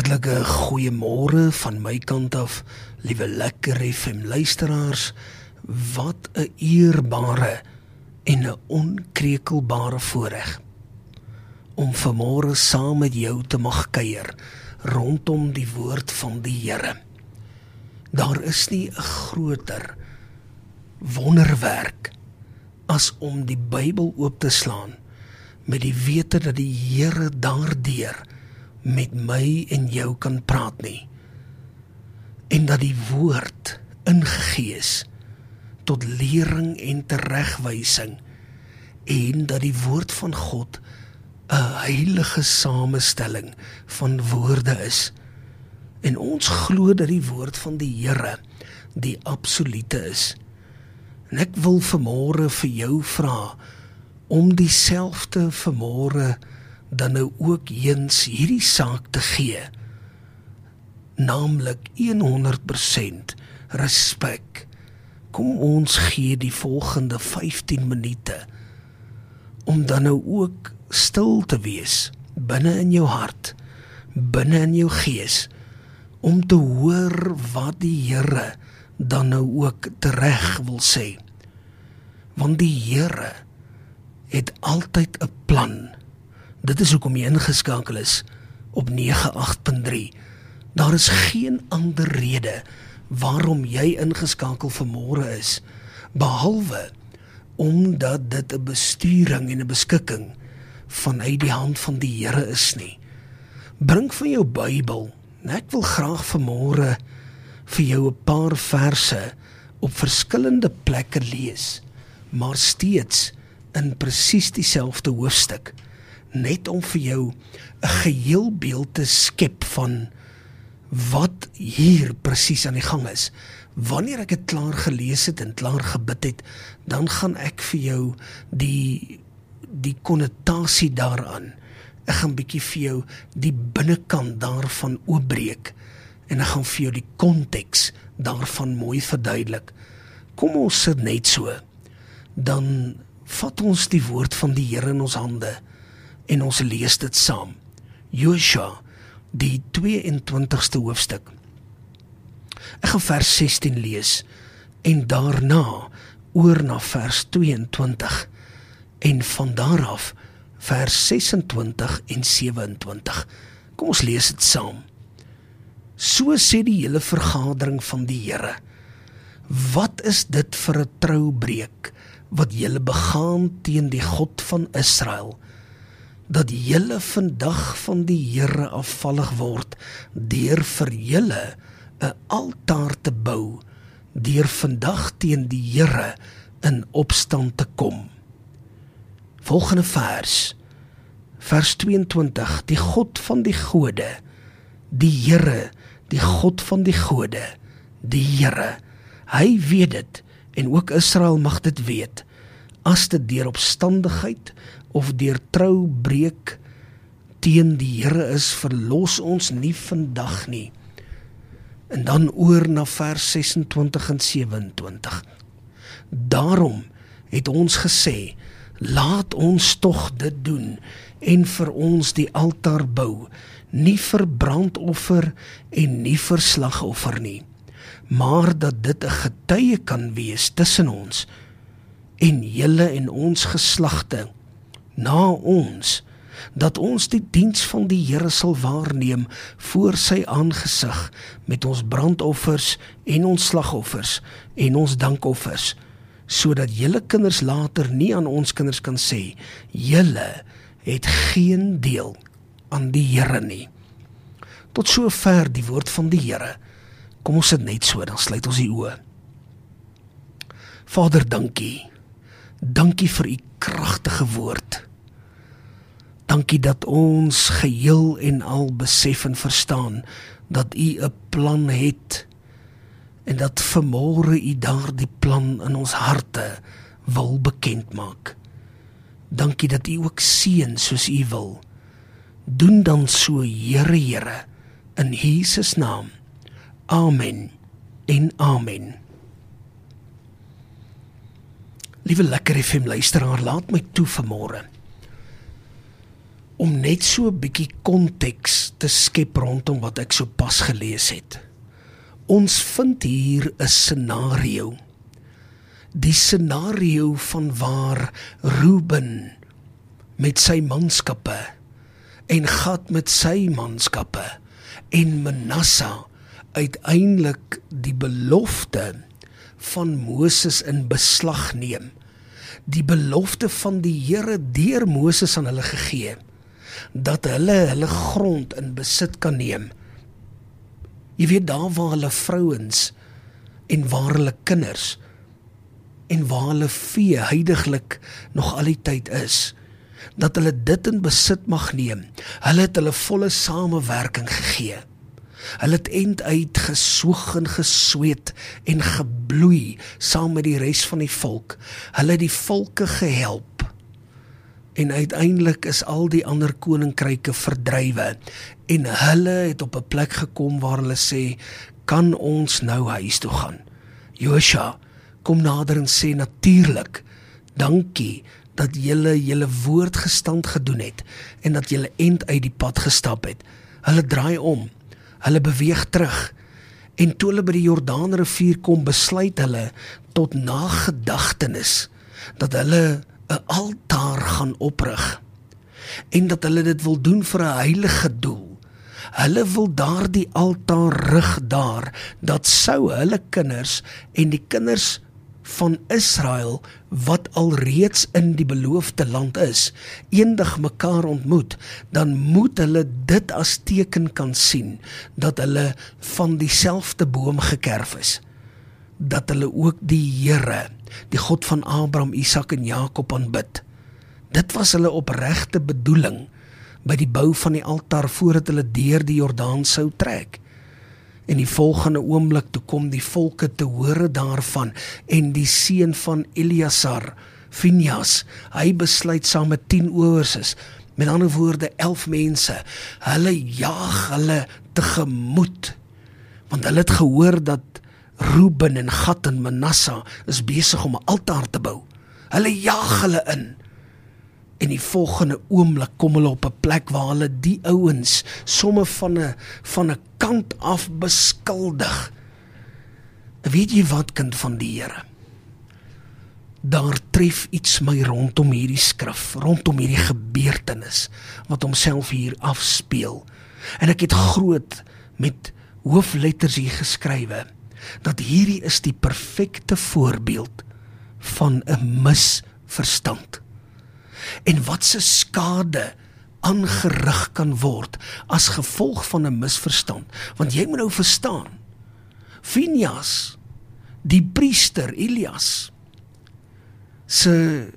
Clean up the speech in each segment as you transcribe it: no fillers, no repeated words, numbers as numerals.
Hartlike goeiemôre van my kant af, liewe Lekker FM luisteraars. Wat 'n eerbare en 'n onkrekelbare voorreg om vanmôre saam met jou te mag kuier rondom die woord van die Here. Daar is nie 'n groter wonderwerk as om die Bybel oop te slaan met die wete dat die Here daardeur met my en jou kan praat nie, en dat die woord ingegee is tot lering en teregwysing, en dat die woord van God 'n heilige samestelling van woorde is, en ons glo dat die woord van die Here die absolute is. En ek wil vanmôre vir jou vra om dieselfde vanmôre dan nou ook eens hierdie saak te gee, naamlik 100% respek. Kom ons gee die volgende 15 minute om dan nou ook stil te wees binne in jou hart, binne in jou gees, om te hoor wat die Here dan nou ook tereg wil sê. Want die Here het altyd 'n plan. Dit is hoekom jy ingeskakel is op 98.3. Daar is geen ander rede waarom jy ingeskakel vanmôre is, behalwe omdat dit 'n besturing en 'n beskikking vanuit die hand van die Here is nie. Bring van jou Bybel, en ek wil graag vanmôre vir jou 'n paar verse op verskillende plekke lees, maar steeds in presies dieselfde hoofstuk, net om vir jou 'n geheel beeld te skep van wat hier presies aan die gang is. Wanneer ek dit klaar gelees het en klaar gebid het, dan gaan ek vir jou die konnotasie daaraan, ek gaan bietjie vir jou die binnekant daarvan oopbreek, en ek gaan vir jou die konteks daarvan mooi verduidelik. Kom ons sit net so, dan vat ons die woord van die Here in ons hande, en ons lees dit saam. Josua, die 22ste hoofstuk. Ek gaan vers 16 lees, en daarna oor na vers 22, en van daar af vers 26 en 27. Kom ons lees dit saam. So sê die hele vergadering van die Here: wat is dit vir 'n troubreek wat julle begaan teen die God van Israel, dat julle vandag van die Here afvallig word, deur vir julle 'n altaar te bou, deur vandag teen die Here in opstand te kom. Volgende vers 22, die God van die gode, die Here, die God van die gode, die Here, hy weet dit, en ook Israel mag dit weet, as dit deur opstandigheid of deur troubreek teen die Here is, verlos ons nie vandag nie. En dan oor na vers 26 en 27. Daarom het ons gesê, laat ons tog dit doen, en vir ons die altaar bou, nie vir brandoffer en nie vir slagoffer nie, maar dat dit 'n getuie kan wees tussen ons, en julle en ons geslagte, na ons, dat ons die diens van die Here sal waarneem voor sy aangesig, met ons brandoffers en ons slagoffers en ons dankoffers, sodat julle kinders later nie aan ons kinders kan sê, julle het geen deel aan die Here nie. Tot sover die woord van die Here. Kom ons sit net so, dan sluit ons die oë. Vader, dankie. Dankie vir u kragtige woord. Dankie dat ons geheel en al besef en verstaan dat u 'n plan het, en dat vanmôre u daardie plan in ons harte wil bekend maak. Dankie dat u ook seën soos u wil. Doen dan so, Here, Here, in Jesus naam. Amen en amen. Liewe Lekker FM luisteraar, laat my toe vanmôre om net so 'n bietjie konteks te skep rondom wat ek so pas gelees het. Ons vind hier 'n scenario. Die scenario van waar Reuben met sy manskappe en Gad met sy manskappe en Manasse uiteindelik die belofte van Moses in beslag neem. Die belofte van die Here deur Moses aan hulle gegee, dat hulle grond in besit kan neem. Jy weet, daar waar hulle vrouens en waar hulle kinders en waar hulle vee huidiglik nog al die tyd is, dat hulle dit in besit mag neem. Hulle het hulle volle samewerking gegee. Hulle het einduit gesoeg en gesweet en gebloei saam met die res van die volk. Hulle het die volke gehelp. En uiteindelik is al die ander koninkryke verdrywe. En hulle het op 'n plek gekom waar hulle sê, kan ons nou huis toe gaan? Josua kom nader en sê, natuurlik, dankie dat julle woord gestand gedoen het en dat julle end uit die pad gestap het. Hulle draai om. Hulle beweeg terug, en toe hulle by die Jordaanrivier kom, besluit hulle tot nagedagtenis, dat hulle 'n altaar gaan oprig, en dat hulle dit wil doen vir 'n heilige doel. Hulle wil daardie altaar rig daar, dat sou hulle kinders en die kinders van Israel, wat alreeds in die beloofde land is, eendag mekaar ontmoet, dan moet hulle dit as teken kan sien, dat hulle van dieselfde boom gekerf is, dat hulle ook die Here, die God van Abraham, Isak en Jakob aanbid. Dit was hulle opregte bedoeling, by die bou van die altaar, voordat hulle deur die Jordaan sou trek. En die volgende oomblik, toe kom die volke te hore daarvan, en die seun van Eleazar, Phinehas, hy besluit saam met 10 ouers, met ander woorde 11 mense, hulle jaag hulle tegemoet, want hulle het gehoor dat Reuben en Gad en Manasse is besig om 'n altaar te bou. Hulle jaag hulle in. En die volgende oomblik kom hulle op 'n plek waar hulle die ouens somme van 'n kant af beskuldig. Weet jy wat, kind van die Here? Daar tref iets my rondom hierdie skrif, rondom hierdie gebeurtenis, wat homself hier afspeel. En ek het groot met hoofletters hier geskrywe, dat hierdie is die perfekte voorbeeld van 'n misverstand. En wat se skade aangerig kan word as gevolg van 'n misverstand. Want jy moet nou verstaan, Phinehas, die priester Elias, se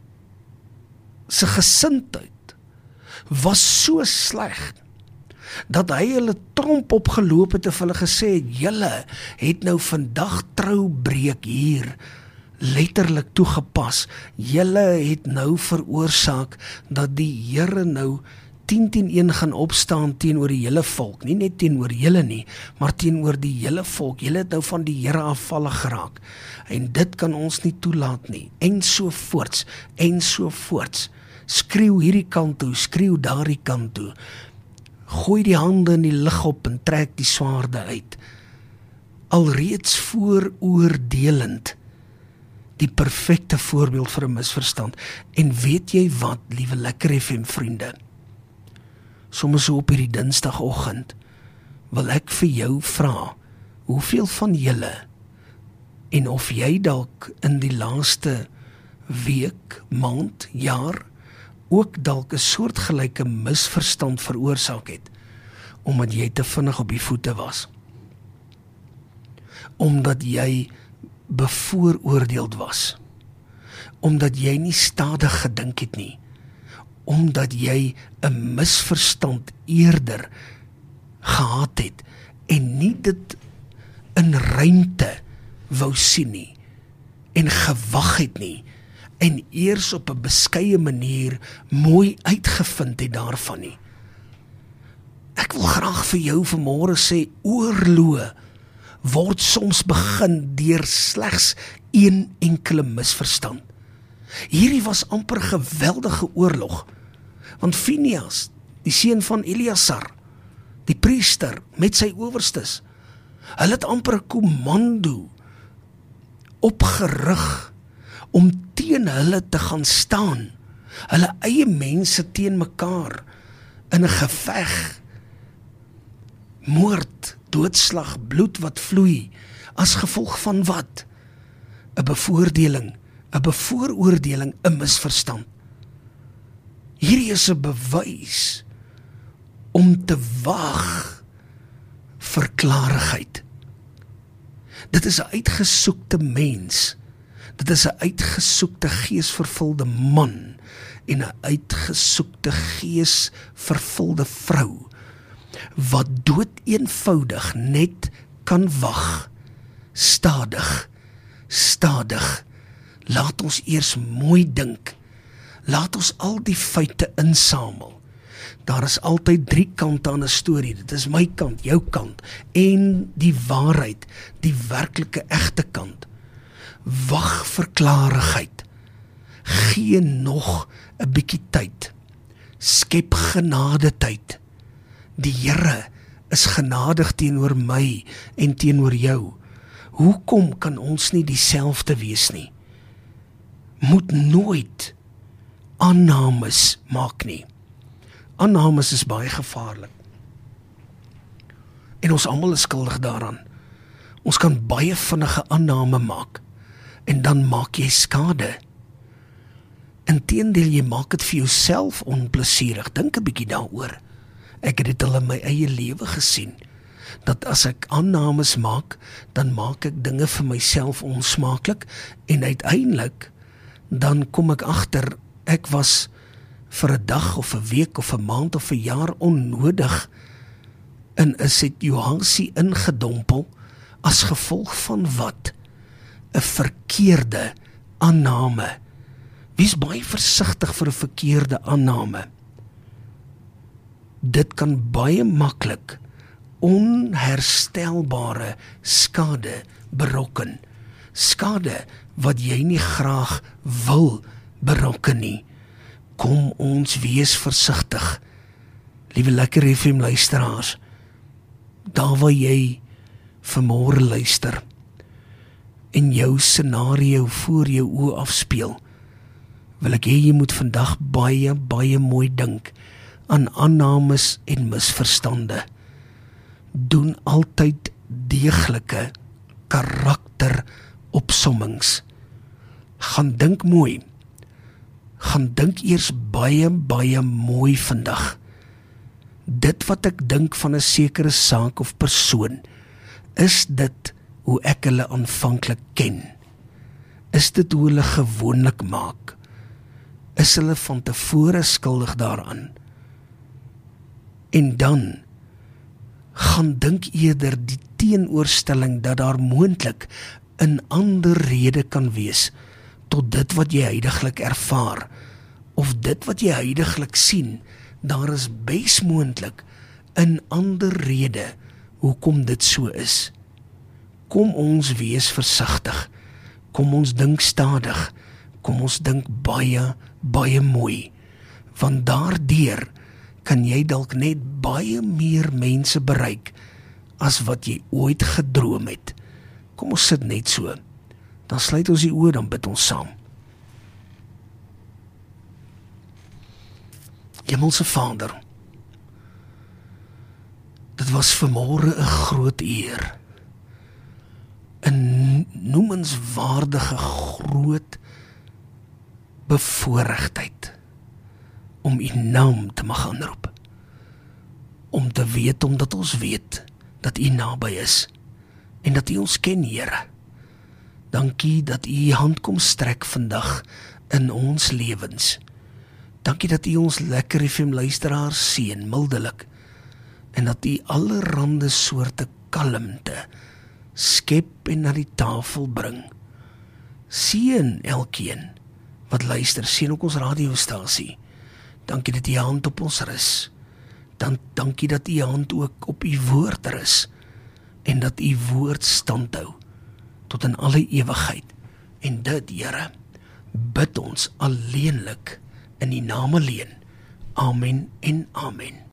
gesindheid was so sleg, dat hy hulle tromp opgeloop het en vir hulle gesê het, julle het nou vandag troubreek hier letterlik toegepas. Julle het nou veroorsaak dat die Here nou 10-1 gaan opstaan teenoor die hele volk. Nie net teenoor julle nie, maar teenoor die hele volk. Julle het nou van die Here afvallig geraak. En dit kan ons nie toelaat nie. En so voorts, en so voorts. Skreeu hierdie kant toe, skreeu daardie kant toe. Gooi die hande in die lug op en trek die swaarde uit. Alreeds vooroordelend, die perfekte voorbeeld vir 'n misverstand. En weet jy wat, liewe Lekker FM vriende, soms so op hierdie Dinsdagoggend, wil ek vir jou vra, hoeveel van julle, en of jy dalk in die laaste week, maand, jaar, ook dalk 'n soortgelyke misverstand veroorsaak het, omdat jy te vinnig op die voete was, omdat jy bevooroordeeld was, omdat jy nie stadig gedink het nie, omdat jy 'n misverstand eerder gehad het, en nie dit in ruimte wou sien nie, en gewag het nie, en eers op 'n beskeie manier mooi uitgevind het daarvan nie. Ek wil graag vir jou vanmôre sê, oorloë word soms begin deur slegs een enkele misverstand. Hierdie was amper 'n geweldige oorlog, Want Phinehas, die seun van Eleazar, die priester met sy owerstes, hulle het amper 'n kommando opgerig om teen hulle te gaan staan. Hulle eie mense teen mekaar in 'n geveg, moord, doodslag, bloed wat vloei, as gevolg van wat? 'n bevoordeling, 'n bevooroordeling, 'n misverstand. Hierdie is 'n bewys om te wag vir klarigheid. Dit is 'n uitgesoekte mens, dit is 'n uitgesoekte geesvervulde man en 'n uitgesoekte geesvervulde vrou, wat doodeenvoudig net kan wag, stadig, laat ons eers mooi dink, laat ons al die feite insamel. Daar is altyd 3 kante aan 'n storie, dit is my kant, jou kant, en die waarheid, die werklike egte kant. Wag vir klarigheid, gee nog 'n bietjie tyd, skep genade tyd. Die Here is genadig teenoor my en teenoor jou. Hoekom kan ons nie dieselfde wees nie? Moet nooit aannames maak nie. Aannames is baie gevaarlik. En ons almal is skuldig daaraan. Ons kan baie vinnige aanname maak, en dan maak jy skade. Inteendeel, jy maak dit vir jouself onplesierig. Dink 'n bietjie daaroor. Ek het dit al in my eie lewe gesien, dat as ek aannames maak, dan maak ek dinge vir myself onsmaaklik, en uiteindelik, dan kom ek agter, ek was vir 'n dag of 'n week of 'n maand of 'n jaar onnodig in 'n situasie ingedompel, as gevolg van wat? 'n verkeerde aanname. Wees baie versigtig vir 'n verkeerde aanname. Dit kan baie maklik onherstelbare skade berokken. Skade wat jy nie graag wil berokken nie. Kom ons wees versigtig. Liewe Lekker FM luisteraars, daar waar jy vanmôre luister en jou scenario voor jou oë afspeel, wil ek hê jy moet vandag baie, baie mooi dink aan aannames en misverstande. Doen altyd deeglike karakteropsommings. Gaan dink mooi. Gaan dink eers baie, baie mooi vandag. Dit wat ek dink van 'n sekere saak of persoon, is dit hoe ek hulle aanvanklik ken? Is dit hoe hulle gewoonlik maak? Is hulle van tevore skuldig daaraan? En dan gaan dink eerder die teenoorstelling dat daar moontlik 'n ander rede kan wees tot dit wat jy huidiglik ervaar, of dit wat jy huidiglik sien. Daar is bes moontlik 'n ander rede hoekom dit so is. Kom ons wees versigtig, kom ons dink stadig, kom ons dink baie, baie mooi, want daardeur kan jy dalk net baie meer mense bereik as wat jy ooit gedroom het. Kom ons sit net so, dan sluit ons die oë, dan bid ons saam. Hemelse Vader, dit was vanmôre 'n groot eer, 'n noemenswaardige groot bevoorregtheid om U naam te mag aanroep, om te weet, omdat ons weet dat U naby is en dat U ons ken, Here. Dankie dat U U hand kom strek vandag in ons lewens. Dankie dat U ons Lekker FM luisteraars seën mildelik, en dat U allerhande soorte kalmte skep en na die tafel bring. Seën elkeen wat luister, seën ook ons radiostasie. Dankie dat U hand op ons rus. Dankie dat U hand ook op U woord rus, en dat U woord standhou tot in alle ewigheid. En dit, Here, bid ons alleenlik in U naam alleen. Amen en amen.